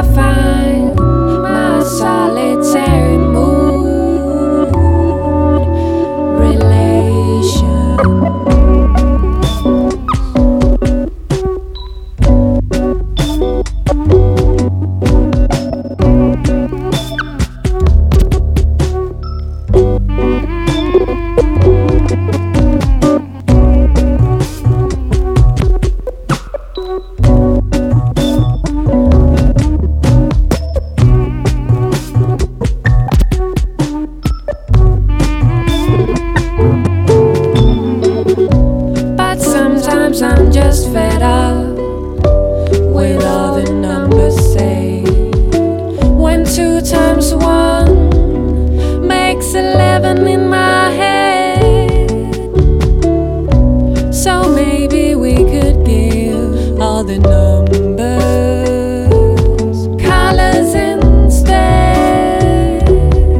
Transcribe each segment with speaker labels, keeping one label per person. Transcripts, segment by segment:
Speaker 1: find my solitary mood relation. But sometimes I'm just fed up with all the numbers say. When 2 times 1 makes 11 in my head. So maybe we could give all the numbers colors instead.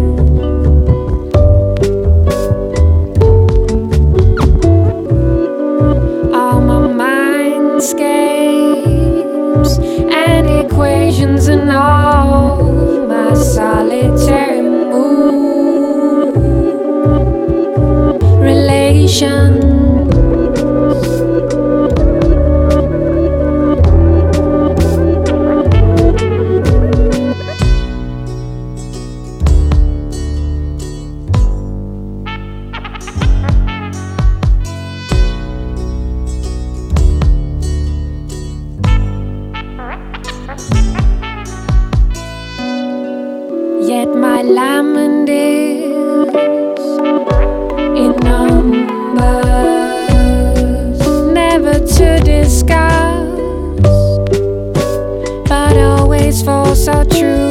Speaker 1: All my mindscapes and equations and all my solitary mood relations. Yet my lament is in numbers, never to discuss, but always falls so true.